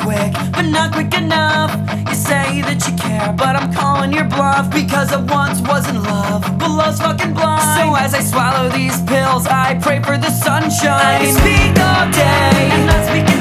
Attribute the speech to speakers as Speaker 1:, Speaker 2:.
Speaker 1: quick, but not quick enough. You say that you care, but I'm calling your bluff, because I once was in love, but love's fucking blind. So as I swallow these pills, I pray for the sunshine. I speak all day, I'm not speaking